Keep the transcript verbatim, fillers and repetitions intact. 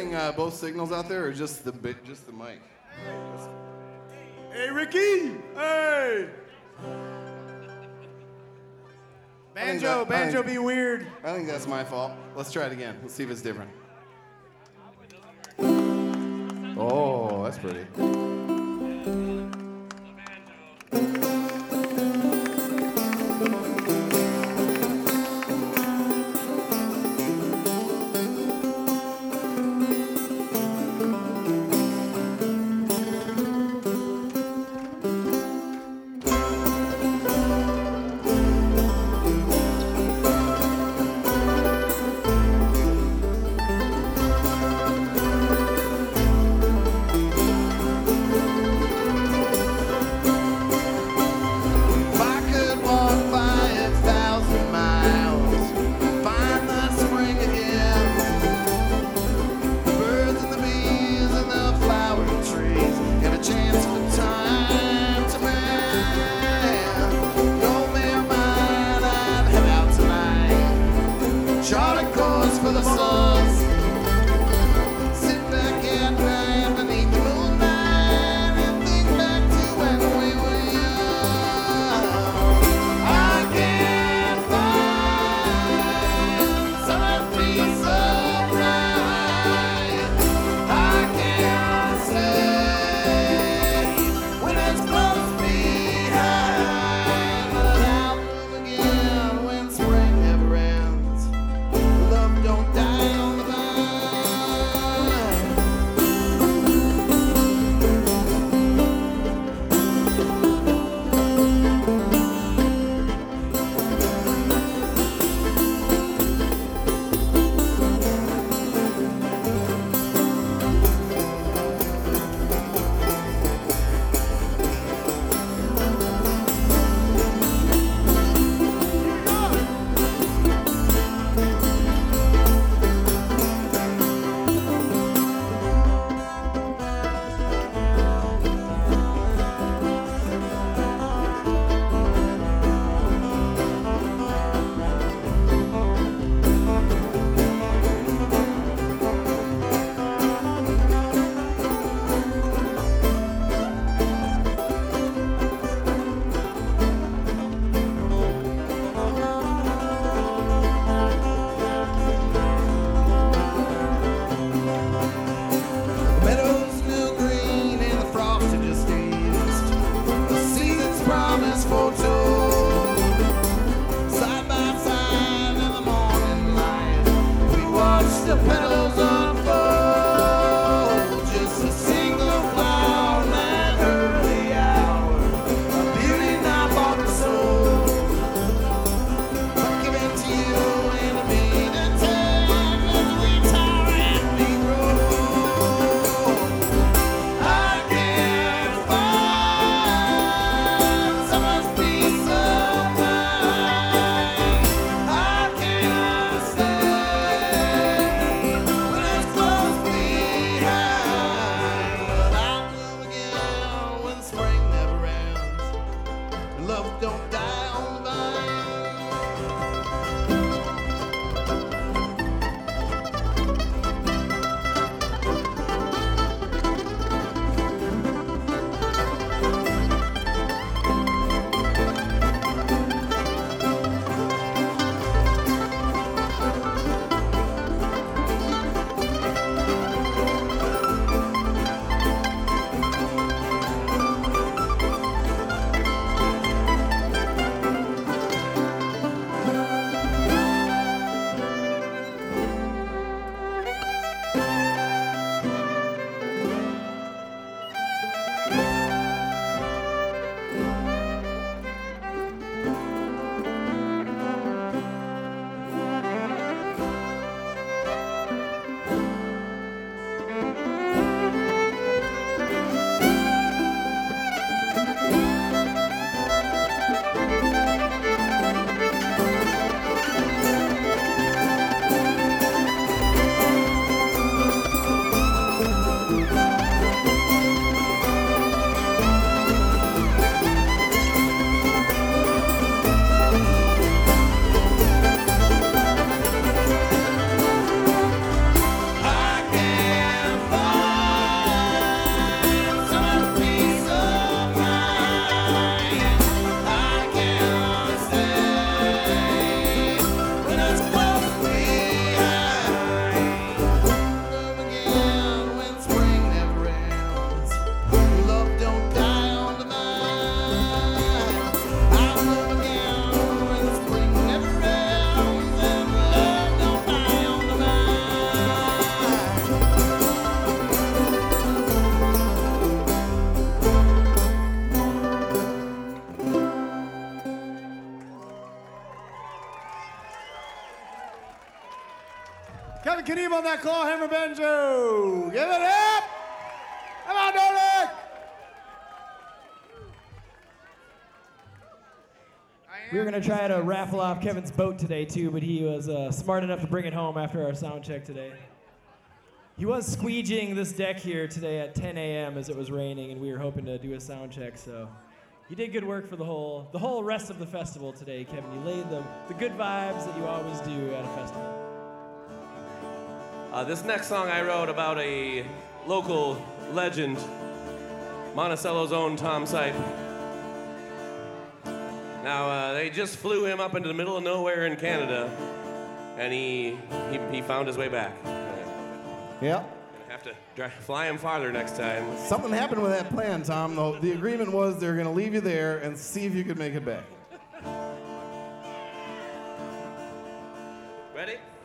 getting uh, both signals out there, or just the bi- just the mic? Hey, Ricky! Hey! Banjo, that- I banjo, think- be weird. I think that's my fault. Let's try it again. Let's see if it's different. Oh, that's pretty. Kevin Knievel on that claw hammer banjo. Give it up. Come on, Nordic. We were going to try to raffle off Kevin's boat today, too, but he was uh, smart enough to bring it home after our sound check today. He was squeegeeing this deck here today at ten a.m. as it was raining, and we were hoping to do a sound check, so you did good work for the whole the whole rest of the festival today, Kevin. You laid the, the good vibes that you always do at a festival. Uh, this next song I wrote about a local legend, Monticello's own Tom Sipe. Now, uh, they just flew him up into the middle of nowhere in Canada, and he he, he found his way back. Yeah. Gonna have to dry, fly him farther next time. Something happened with that plan, Tom. The, the agreement was they were going to leave you there and see if you could make it back. Ready?